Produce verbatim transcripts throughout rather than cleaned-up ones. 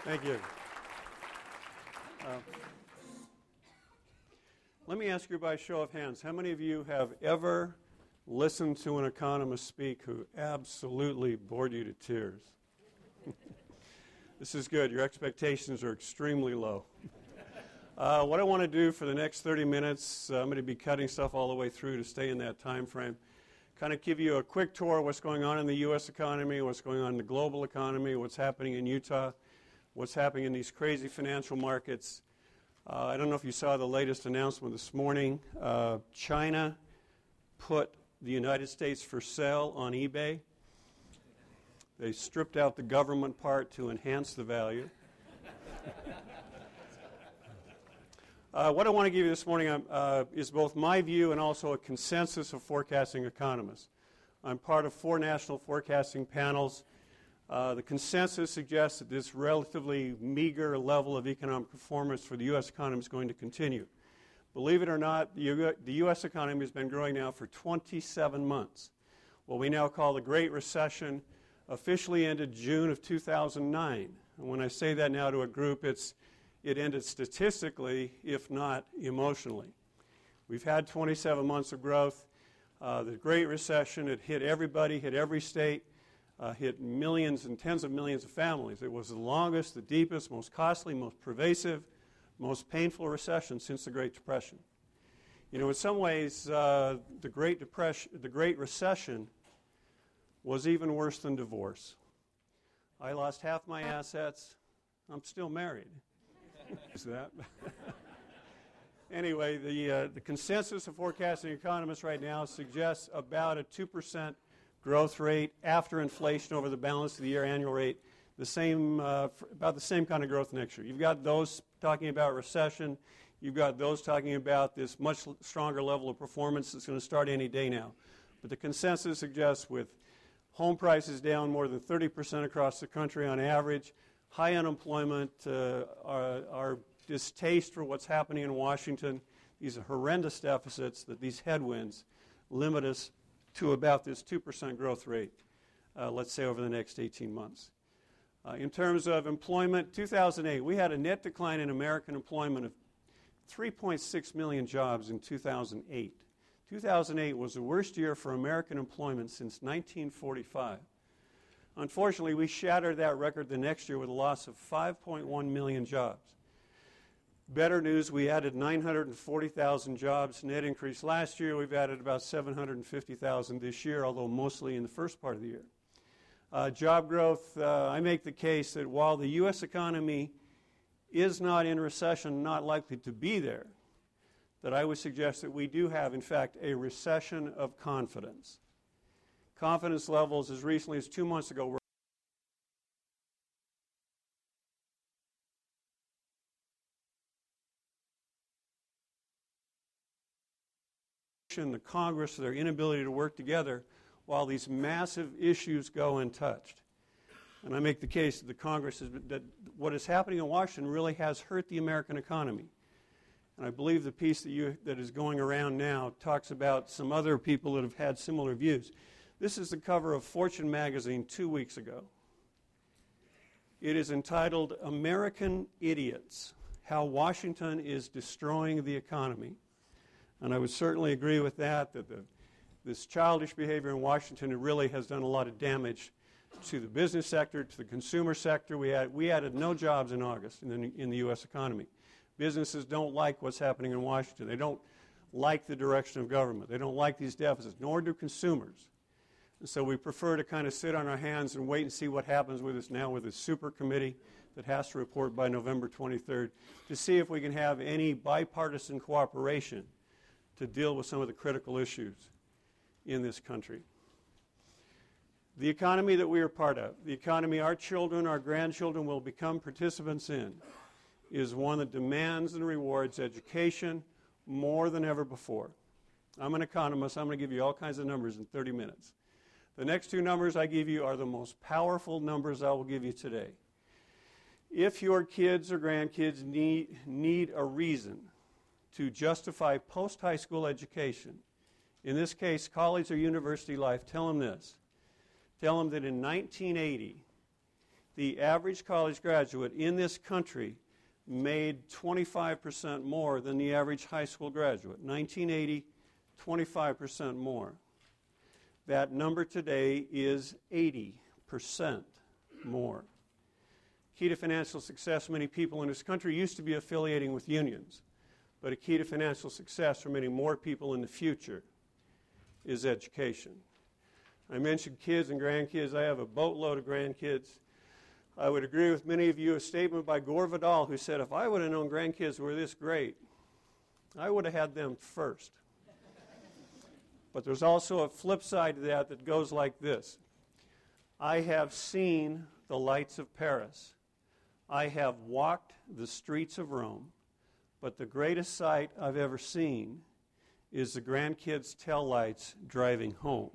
Thank you. Uh, let me ask you by show of hands, how many of you have ever listened to an economist speak who absolutely bored you to tears? This is good. Your expectations are extremely low. Uh, what I want to do for the next thirty minutes, uh, I'm going to be cutting stuff all the way through to stay in that time frame. Kind of give you a quick tour of what's going on in the U S economy, what's going on in the global economy, what's happening in Utah, what's happening in these crazy financial markets. Uh, I don't know if you saw the latest announcement this morning. Uh, China put the United States for sale on eBay. They stripped out the government part to enhance the value. uh, what I want to give you this morning uh, is both my view and also a consensus of forecasting economists. I'm part of four national forecasting panels. Uh, the consensus suggests that this relatively meager level of economic performance for the U S economy is going to continue. Believe it or not, the, U- the U S economy has been growing now for twenty-seven months. What we now call the Great Recession officially ended June of two thousand nine. And when I say that now to a group, it's it ended statistically, if not emotionally. We've had twenty-seven months of growth. Uh, the Great Recession, it hit everybody, hit every state. Uh, hit millions and tens of millions of families. It was the longest, the deepest, most costly, most pervasive, most painful recession since the Great Depression. You know, in some ways, uh, the Great Depression, the Great Recession was even worse than divorce. I lost half my assets. I'm still married. Is that? Anyway, the uh, the consensus of forecasting economists right now suggests about a two percent growth rate after inflation over the balance of the year, annual rate, the same, uh, about the same kind of growth next year. You've got those talking about recession. You've got those talking about this much stronger level of performance that's going to start any day now. But the consensus suggests with home prices down more than thirty percent across the country on average, high unemployment, uh, our, our distaste for what's happening in Washington, these horrendous deficits, that these headwinds limit us to about this two percent growth rate, uh, let's say over the next eighteen months. Uh, in terms of employment, two thousand eight, we had a net decline in American employment of three point six million jobs in two thousand eight. two thousand eight was the worst year for American employment since nineteen forty-five. Unfortunately, we shattered that record the next year with a loss of five point one million jobs. Better news, we added nine hundred forty thousand jobs, net increase last year. We've added about seven hundred fifty thousand this year, although mostly in the first part of the year. Uh, job growth, uh, I make the case that while the U S economy is not in recession, not likely to be there, that I would suggest that we do have, in fact, a recession of confidence. Confidence levels as recently as two months ago were the Congress, their inability to work together while these massive issues go untouched. And I make the case that the Congress is, that what is happening in Washington really has hurt the American economy. And I believe the piece that you that is going around now talks about some other people that have had similar views. This is the cover of Fortune magazine two weeks ago. It is entitled American Idiots: How Washington is Destroying the Economy. And I would certainly agree with that, that the, this childish behavior in Washington really has done a lot of damage to the business sector, to the consumer sector. We, had, we added no jobs in August in the, in the U S economy. Businesses don't like what's happening in Washington. They don't like the direction of government. They don't like these deficits, nor do consumers. And so we prefer to kind of sit on our hands and wait and see what happens with us now with this super committee that has to report by November twenty-third to see if we can have any bipartisan cooperation to deal with some of the critical issues in this country. The economy that we are part of, the economy our children, our grandchildren will become participants in, is one that demands and rewards education more than ever before. I'm an economist. I'm going to give you all kinds of numbers in thirty minutes. The next two numbers I give you are the most powerful numbers I will give you today. If your kids or grandkids need, need a reason to justify post-high school education, in this case, college or university life, tell them this. Tell them that in nineteen eighty, the average college graduate in this country made twenty-five percent more than the average high school graduate. nineteen eighty, twenty-five percent more. That number today is eighty percent more. Key to financial success, many people in this country used to be affiliating with unions, but a key to financial success for many more people in the future is education. I mentioned kids and grandkids. I have a boatload of grandkids. I would agree with many of you, a statement by Gore Vidal, who said, if I would have known grandkids were this great, I would have had them first. But there's also a flip side to that that goes like this. I have seen the lights of Paris. I have walked the streets of Rome. But the greatest sight I've ever seen is the grandkids' taillights driving home.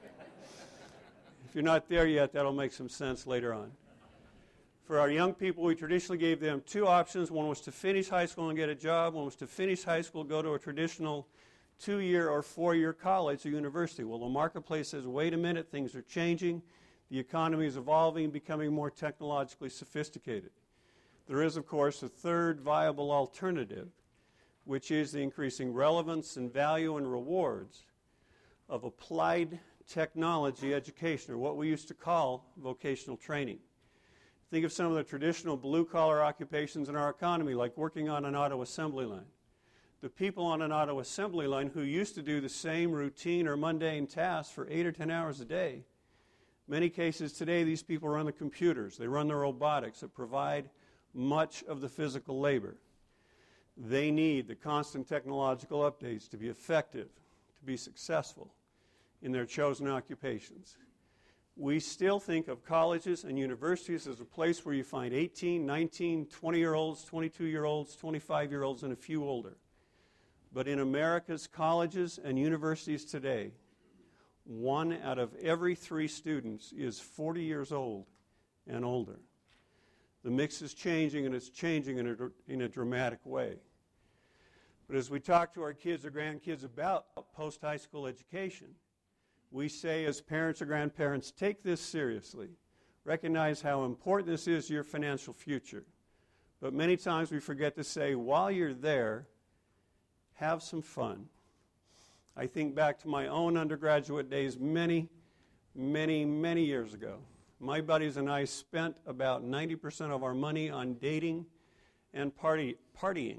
If you're not there yet, that'll make some sense later on. For our young people, we traditionally gave them two options. One was to finish high school and get a job. One was to finish high school, go to a traditional two-year or four-year college or university. Well, the marketplace says, wait a minute, things are changing. The economy is evolving, becoming more technologically sophisticated. There is, of course, a third viable alternative, which is the increasing relevance and value and rewards of applied technology education, or what we used to call vocational training. Think of some of the traditional blue-collar occupations in our economy, like working on an auto assembly line. The people on an auto assembly line who used to do the same routine or mundane tasks for eight or ten hours a day, many cases today these people run the computers, they run the robotics that provide much of the physical labor. They need the constant technological updates to be effective, to be successful in their chosen occupations. We still think of colleges and universities as a place where you find eighteen, nineteen, twenty-year-olds, twenty-two-year-olds, twenty-five-year-olds, and a few older. But in America's colleges and universities today, one out of every three students is forty years old and older. The mix is changing, and it's changing in a, in a dramatic way. But as we talk to our kids or grandkids about post-high school education, we say as parents or grandparents, take this seriously. Recognize how important this is to your financial future. But many times we forget to say, while you're there, have some fun. I think back to my own undergraduate days many, many, many years ago. My buddies and I spent about ninety percent of our money on dating and party, partying.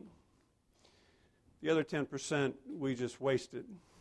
The other ten percent we just wasted.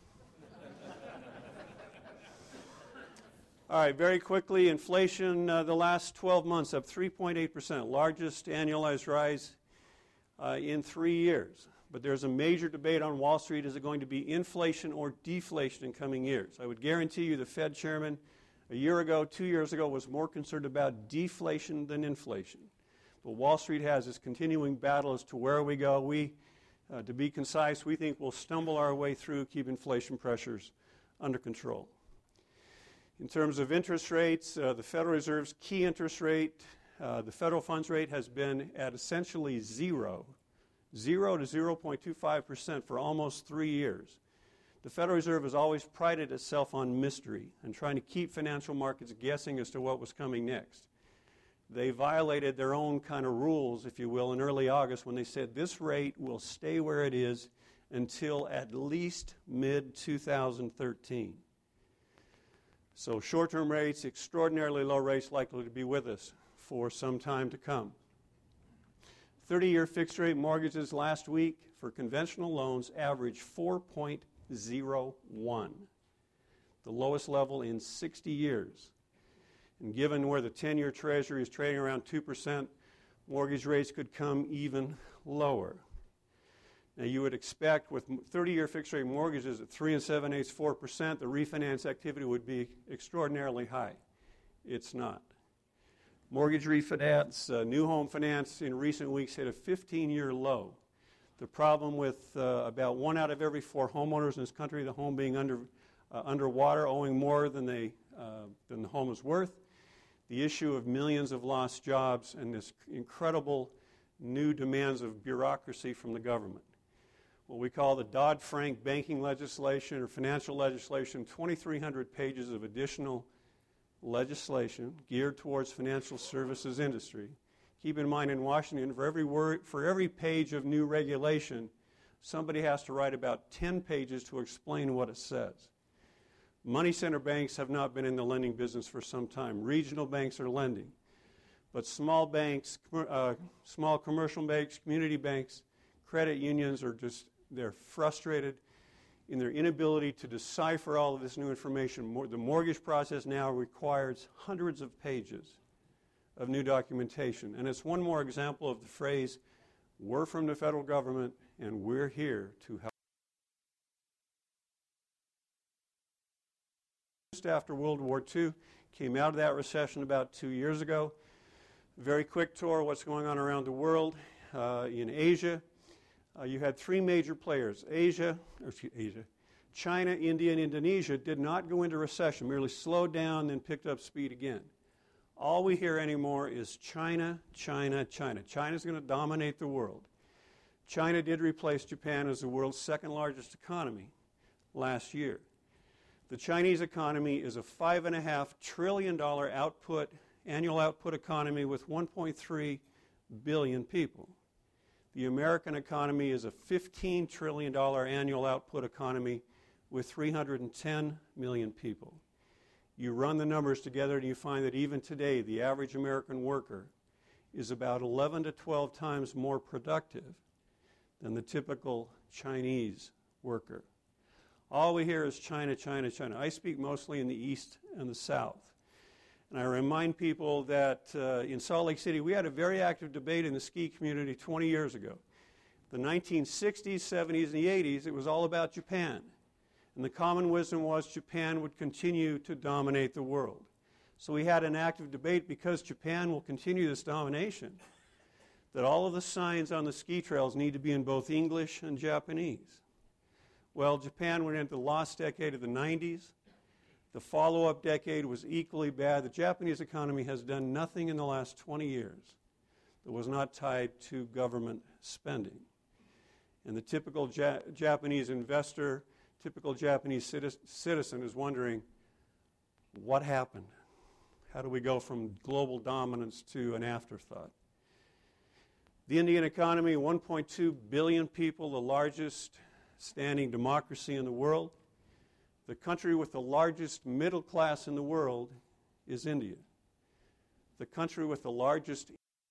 All right, very quickly, inflation uh, the last twelve months up three point eight percent, largest annualized rise uh, in three years. But there's a major debate on Wall Street. Is it going to be inflation or deflation in coming years? I would guarantee you the Fed chairman a year ago, two years ago, was more concerned about deflation than inflation. But Wall Street has this continuing battle as to where we go. We, uh, to be concise, we think we'll stumble our way through, keep inflation pressures under control. In terms of interest rates, uh, the Federal Reserve's key interest rate, uh, the federal funds rate has been at essentially zero, zero to zero point two five percent for almost three years. The Federal Reserve has always prided itself on mystery and trying to keep financial markets guessing as to what was coming next. They violated their own kind of rules, if you will, in early August when they said this rate will stay where it is until at least mid twenty thirteen. So short-term rates, extraordinarily low rates likely to be with us for some time to come. thirty-year fixed-rate mortgages last week for conventional loans averaged four point zero one, the lowest level in sixty years. And given where the ten-year Treasury is trading around two percent, mortgage rates could come even lower. Now, you would expect with thirty-year fixed-rate mortgages at three and seven-eighths, four percent, the refinance activity would be extraordinarily high. It's not. Mortgage refinance, uh, new home finance in recent weeks hit a fifteen-year low. The problem with uh, about one out of every four homeowners in this country, the home being under uh, underwater, owing more than they uh, than the home is worth. The issue of millions of lost jobs and this incredible new demands of bureaucracy from the government. What we call the Dodd-Frank banking legislation or financial legislation, twenty-three hundred pages of additional legislation geared towards financial services industry. Keep in mind, in Washington, for every word, for every page of new regulation, somebody has to write about ten pages to explain what it says. Money center banks have not been in the lending business for some time. Regional banks are lending. But small banks, uh, small commercial banks, community banks, credit unions are just, they're frustrated in their inability to decipher all of this new information. More, the mortgage process now requires hundreds of pages of new documentation. And it's one more example of the phrase, we're from the federal government and we're here to help. Just after World War Two, came out of that recession about two years ago. Very quick tour of what's going on around the world. Uh, in Asia, uh, you had three major players. Asia, or excuse, Asia, China, India, and Indonesia did not go into recession, merely slowed down, then picked up speed again. All we hear anymore is China, China, China. China's going to dominate the world. China did replace Japan as the world's second largest economy last year. The Chinese economy is a five and a half trillion dollar output, annual output economy with one point three billion people. The American economy is a fifteen trillion dollar annual output economy with three hundred ten million people. You run the numbers together and you find that even today the average American worker is about eleven to twelve times more productive than the typical Chinese worker. All we hear is China, China, China. I speak mostly in the East and the South. And I remind people that uh, in Salt Lake City, we had a very active debate in the ski community twenty years ago. The nineteen sixties, seventies, and the eighties, it was all about Japan. And the common wisdom was Japan would continue to dominate the world. So we had an active debate because Japan will continue this domination, that all of the signs on the ski trails need to be in both English and Japanese. Well, Japan went into the lost decade of the nineties. The follow-up decade was equally bad. The Japanese economy has done nothing in the last twenty years that was not tied to government spending. And the typical ja- Japanese investor, typical Japanese citizen is wondering, what happened? How do we go from global dominance to an afterthought? The Indian economy, one point two billion people, the largest standing democracy in the world. The country with the largest middle class in the world is India. The country with the largest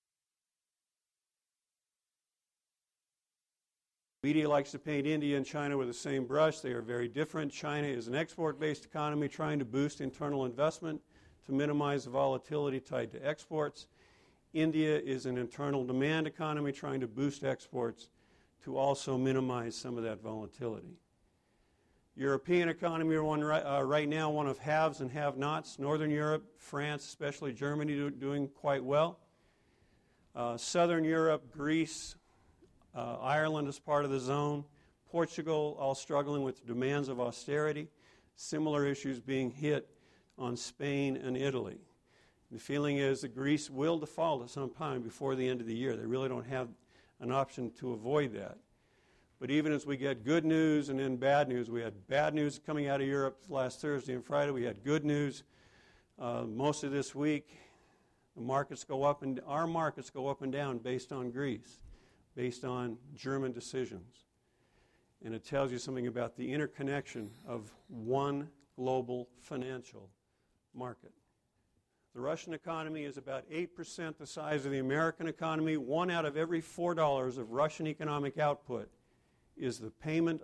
media likes to paint India and China with the same brush. They are very different. China is an export-based economy trying to boost internal investment to minimize the volatility tied to exports. India is an internal demand economy trying to boost exports to also minimize some of that volatility. European economy are one right, uh, right now one of haves and have-nots. Northern Europe, France, especially Germany, do, doing quite well. Uh, Southern Europe, Greece, uh, Ireland is part of the zone. Portugal, all struggling with the demands of austerity. Similar issues being hit on Spain and Italy. The feeling is that Greece will default at some time before the end of the year. They really don't have an option to avoid that. But even as we get good news and then bad news, we had bad news coming out of Europe last Thursday and Friday. We had good news uh, most of this week. The markets go up, and our markets go up and down based on Greece, based on German decisions. And it tells you something about the interconnection of one global financial market. The Russian economy is about eight percent the size of the American economy. One out of every four dollars of Russian economic output is the payment.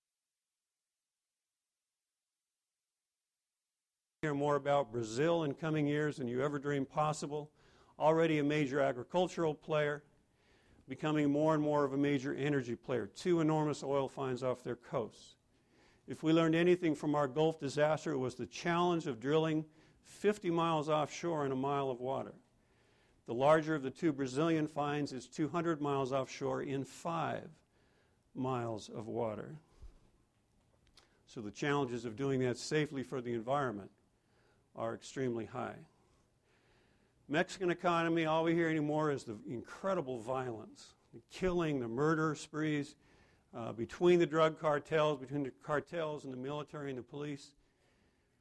Hear more about Brazil in coming years than you ever dreamed possible. Already a major agricultural player, becoming more and more of a major energy player. Two enormous oil finds off their coasts. If we learned anything from our Gulf disaster, it was the challenge of drilling fifty miles offshore in a mile of water. The larger of the two Brazilian finds is two hundred miles offshore in five miles of water. So the challenges of doing that safely for the environment are extremely high. Mexican economy, all we hear anymore is the incredible violence, the killing, the murder sprees uh, between the drug cartels, between the cartels and the military and the police.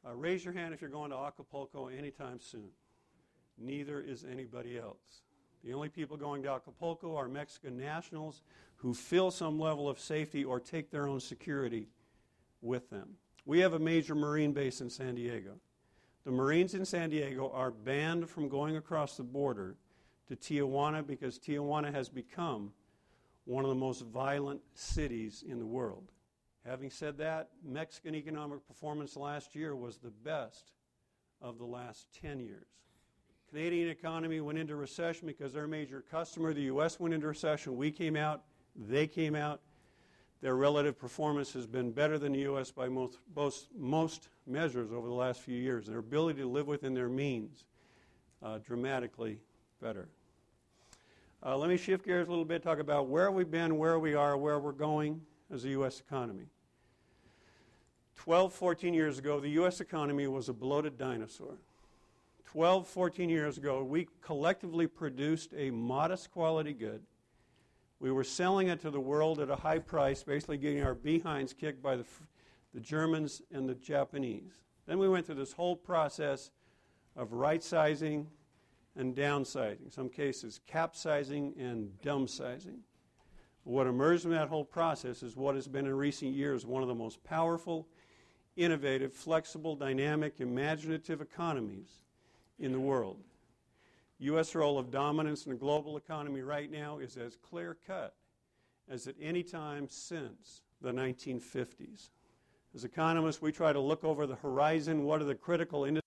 Uh, raise your hand if you're going to Acapulco anytime soon. Neither is anybody else. The only people going to Acapulco are Mexican nationals who feel some level of safety or take their own security with them. We have a major Marine base in San Diego. The Marines in San Diego are banned from going across the border to Tijuana because Tijuana has become one of the most violent cities in the world. Having said that, Mexican economic performance last year was the best of the last ten years. Canadian economy went into recession because their major customer, the U S, went into recession. We came out, they came out. Their relative performance has been better than the U S by most, most, most measures over the last few years. Their ability to live within their means, uh, dramatically better. Uh, let me shift gears a little bit, talk about where we've been, where we are, where we're going as a U S economy. twelve, fourteen years ago, the U S economy was a bloated dinosaur. twelve, fourteen years ago, we collectively produced a modest quality good. We were selling it to the world at a high price, basically getting our behinds kicked by the, the Germans and the Japanese. Then we went through this whole process of right-sizing and downsizing, in some cases capsizing and dumbsizing. What emerged from that whole process is what has been in recent years one of the most powerful, innovative, flexible, dynamic, imaginative economies in the world. U S role of dominance in the global economy right now is as clear-cut as at any time since the nineteen fifties. As economists, we try to look over the horizon. What are the critical industries?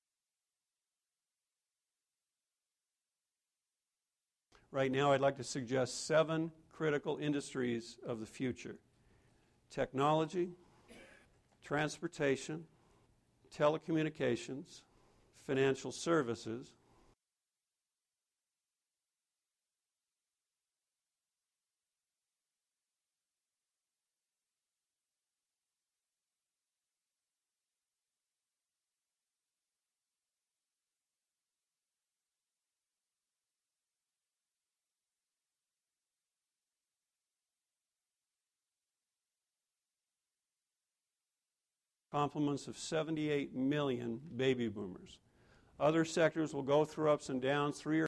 Right now, I'd like to suggest seven critical industries of the future: technology, transportation, telecommunications, financial services, complements of seventy-eight million baby boomers. Other sectors will go through ups and downs. Three or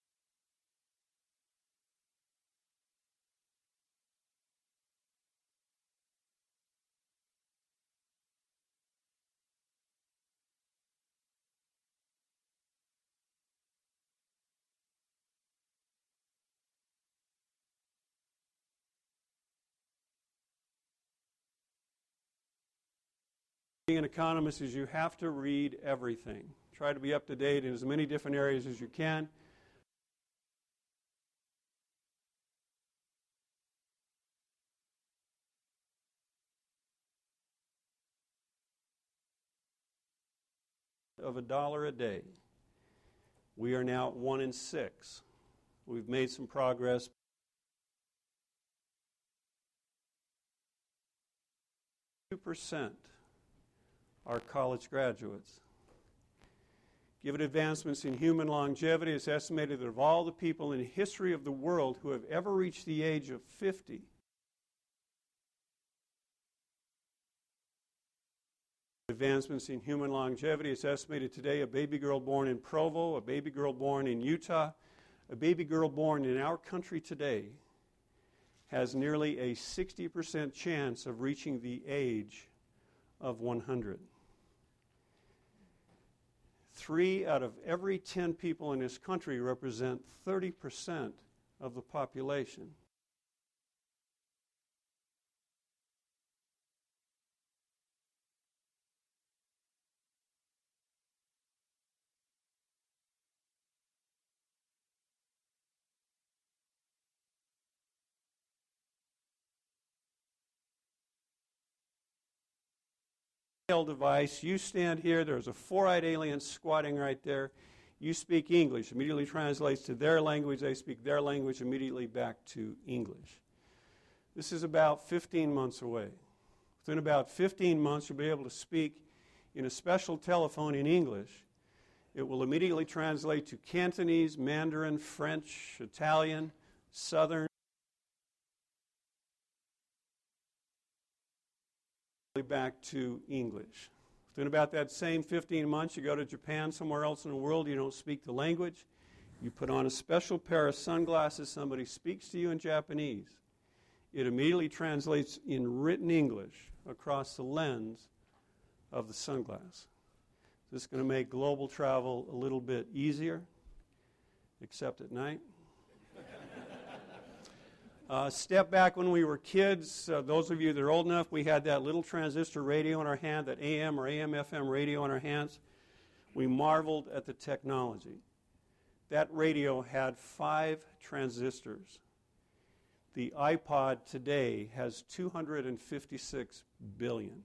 being an economist is you have to read everything. Try to be up to date in as many different areas as you can. Of a dollar a day. We are now at one in six. We've made some progress. two percent are college graduates. Given advancements in human longevity, it's estimated that of all the people in the history of the world who have ever reached the age of fifty, advancements in human longevity, it's estimated today a baby girl born in Provo, a baby girl born in Utah, a baby girl born in our country today has nearly a sixty percent chance of reaching the age of one hundred. Three out of every ten people in this country represent thirty percent of the population. Device. You stand here, there's a four-eyed alien squatting right there. You speak English, immediately translates to their language, they speak their language, immediately back to English. This is about fifteen months away. Within about fifteen months, you'll be able to speak in a special telephone in English. It will immediately translate to Cantonese, Mandarin, French, Italian, Southern, back to English. Within about that same fifteen months, you go to Japan, somewhere else in the world, you don't speak the language. You put on a special pair of sunglasses, somebody speaks to you in Japanese. It immediately translates in written English across the lens of the sunglass. This is going to make global travel a little bit easier, except at night. Uh, step back when we were kids, uh, those of you that are old enough, we had that little transistor radio in our hand, that A M or A M F M radio in our hands. We marveled at the technology. That radio had five transistors. The iPod today has two hundred fifty-six billion.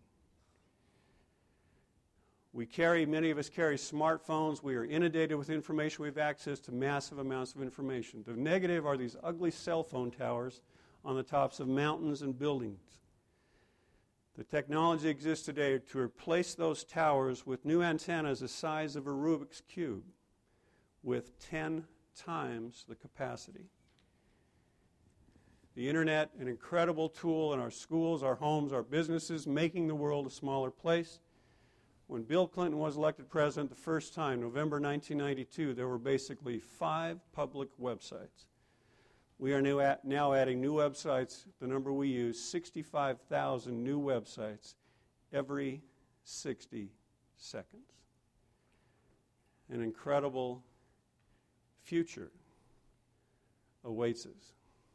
We carry, many of us carry smartphones. We are inundated with information. We have access to massive amounts of information. The negative are these ugly cell phone towers on the tops of mountains and buildings. The technology exists today to replace those towers with new antennas the size of a Rubik's Cube with ten times the capacity. The internet, an incredible tool in our schools, our homes, our businesses, making the world a smaller place. When Bill Clinton was elected president the first time, November nineteen ninety-two, there were basically five public websites. We are now, at, now adding new websites, the number we use, sixty-five thousand new websites every sixty seconds. An incredible future awaits us.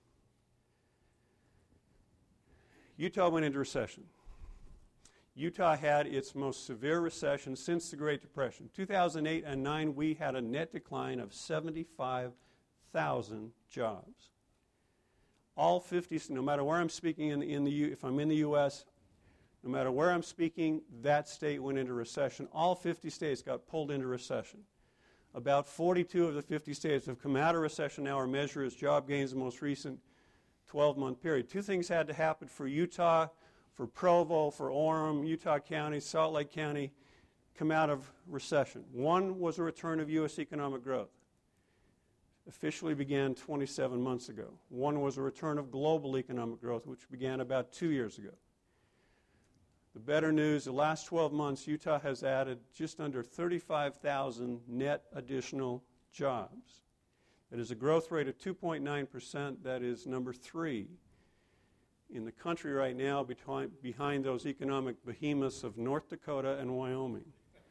Utah went into recession. Utah had its most severe recession since the Great Depression. two thousand eight and nine, we had a net decline of seventy-five thousand jobs. All fifty, no matter where I'm speaking in, in the U, if I'm in the U S, no matter where I'm speaking, that state went into recession. All fifty states got pulled into recession. About forty-two of the fifty states have come out of recession now. Our measure is job gains in the most recent twelve-month period. Two things had to happen for Utah, for Provo, for Orem, Utah County, Salt Lake County, come out of recession. One was a return of U S economic growth. Officially began twenty-seven months ago. One was a return of global economic growth, which began about two years ago. The better news, the last twelve months, Utah has added just under thirty-five thousand net additional jobs. That is a growth rate of two point nine percent. That is number three in the country right now, behind, behind those economic behemoths of North Dakota and Wyoming,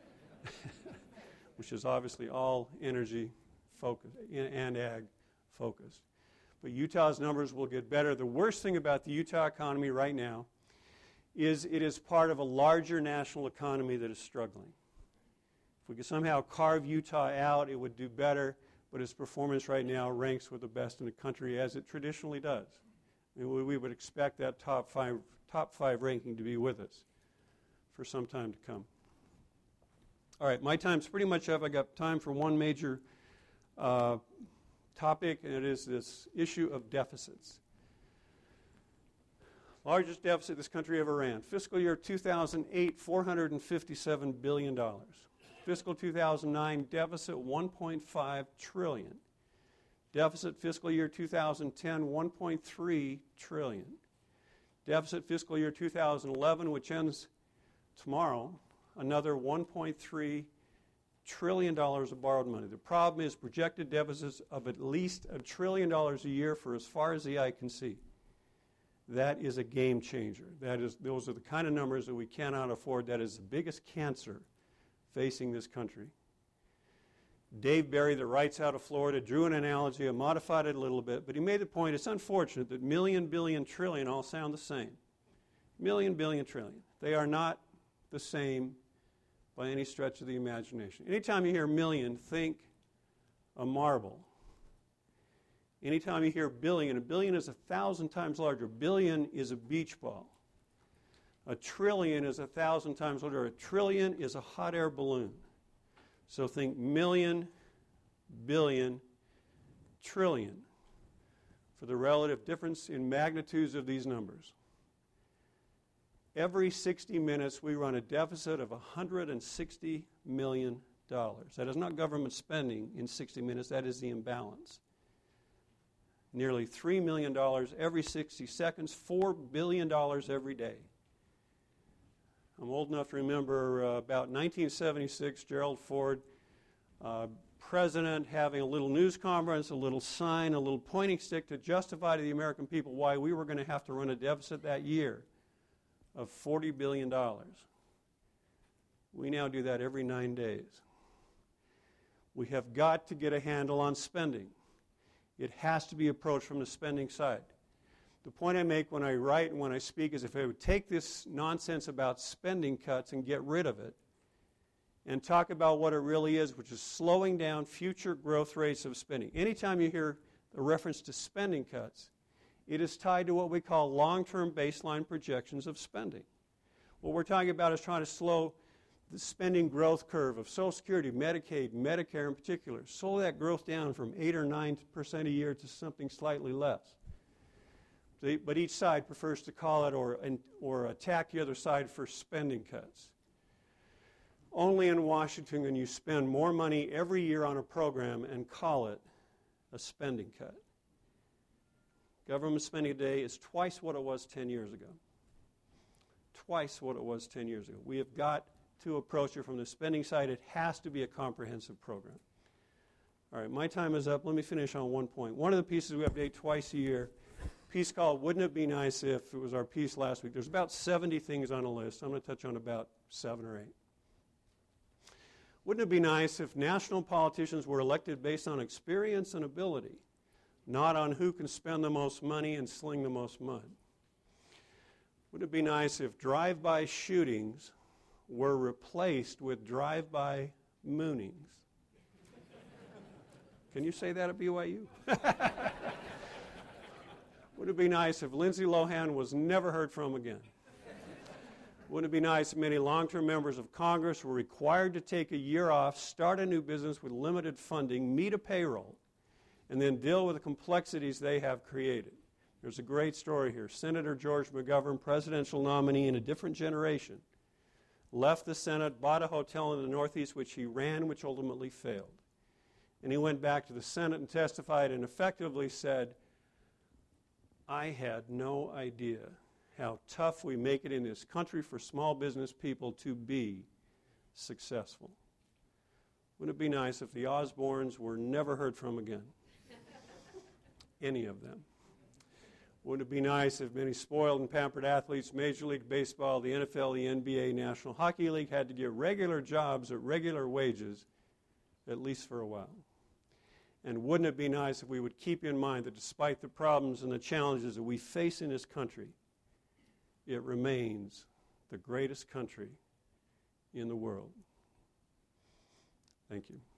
which is obviously all energy focused and ag focused. But Utah's numbers will get better. The worst thing about the Utah economy right now is it is part of a larger national economy that is struggling. If we could somehow carve Utah out, it would do better, but its performance right now ranks with the best in the country, as it traditionally does. I mean, we would expect that top five, top five ranking to be with us for some time to come. All right, my time's pretty much up. I got time for one major uh, topic, and it is this issue of deficits. Largest deficit this country ever ran. Fiscal year two thousand eight, four hundred fifty-seven billion dollars. Fiscal two thousand nine, deficit one point five trillion dollars. Deficit fiscal year two thousand ten, one point three trillion dollars. Deficit fiscal year two thousand eleven, which ends tomorrow, another one point three trillion dollars of borrowed money. The problem is projected deficits of at least a trillion dollars a year for as far as the eye can see. That is a game changer. That is, those are the kind of numbers that we cannot afford. That is the biggest cancer facing this country. Dave Barry, that writes out of Florida, drew an analogy, and modified it a little bit, but he made the point, it's unfortunate that million, billion, trillion all sound the same. Million, billion, trillion. They are not the same by any stretch of the imagination. Anytime you hear million, think a marble. Anytime you hear billion, a billion is a thousand times larger. Billion is a beach ball. A trillion is a thousand times larger. A trillion is a hot air balloon. So think million, billion, trillion for the relative difference in magnitudes of these numbers. Every sixty minutes, we run a deficit of one hundred sixty million dollars. That is not government spending in sixty minutes. That is the imbalance. Nearly three million dollars every sixty seconds, four billion dollars every day. I'm old enough to remember uh, about nineteen seventy-six, Gerald Ford, uh, president, having a little news conference, a little sign, a little pointing stick to justify to the American people why we were going to have to run a deficit that year of forty billion dollars. We now do that every nine days. We have got to get a handle on spending. It has to be approached from the spending side. The point I make when I write and when I speak is if I would take this nonsense about spending cuts and get rid of it and talk about what it really is, which is slowing down future growth rates of spending. Anytime you hear a reference to spending cuts, it is tied to what we call long-term baseline projections of spending. What we're talking about is trying to slow the spending growth curve of Social Security, Medicaid, Medicare in particular, slow that growth down from eight or nine percent a year to something slightly less. But each side prefers to call it or, or attack the other side for spending cuts. Only in Washington can you spend more money every year on a program and call it a spending cut. Government spending today is twice what it was ten years ago. Twice what it was ten years ago. We have got to approach it from the spending side. It has to be a comprehensive program. All right, my time is up. Let me finish on one point. One of the pieces we update twice a year, a piece called Wouldn't It Be Nice If, it was our piece last week. There's about seventy things on a list. I'm going to touch on about seven or eight. Wouldn't it be nice if national politicians were elected based on experience and ability, not on who can spend the most money and sling the most mud? Wouldn't it be nice if drive-by shootings were replaced with drive-by moonings? Can you say that at B Y U? Would it be nice if Lindsay Lohan was never heard from again? Wouldn't it be nice if many long-term members of Congress were required to take a year off, start a new business with limited funding, meet a payroll, and then deal with the complexities they have created? There's a great story here. Senator George McGovern, presidential nominee in a different generation, left the Senate, bought a hotel in the Northeast, which he ran, which ultimately failed. And he went back to the Senate and testified and effectively said, I had no idea how tough we make it in this country for small business people to be successful. Wouldn't it be nice if the Osbournes were never heard from again? Any of them. Wouldn't it be nice if many spoiled and pampered athletes, Major League Baseball, the N F L, the N B A, National Hockey League, had to get regular jobs at regular wages, at least for a while? And wouldn't it be nice if we would keep in mind that despite the problems and the challenges that we face in this country, it remains the greatest country in the world? Thank you.